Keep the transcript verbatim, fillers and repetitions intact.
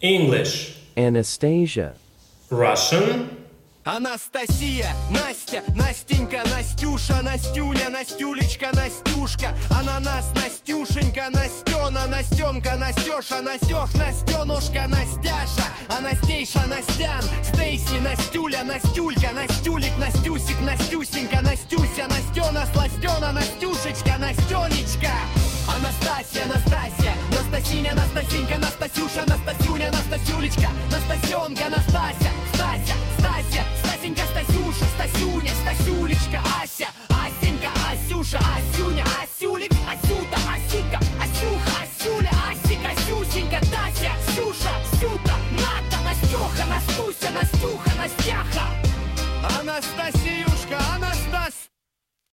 English. Anastasia. Russian. Анастасия, Настя, Настенька, Настюша, Настюля, Настюлечка, Настюшка, Ананас, Настюшенька, Настена, Настенка, Настеша, Настех, Настенушка, Настяша, Анастейша, Настян, Стейси, Настюля, Настюлька, Настюлик, Настюсик, Настюсенька, Настюся, Настена, Сластена, Настюшечка, Настенечка. Анастасия, Настасья, Настасиня, Настасенька, Настасюша, Настасюля, Настасюлечка, Настасенка, Настася,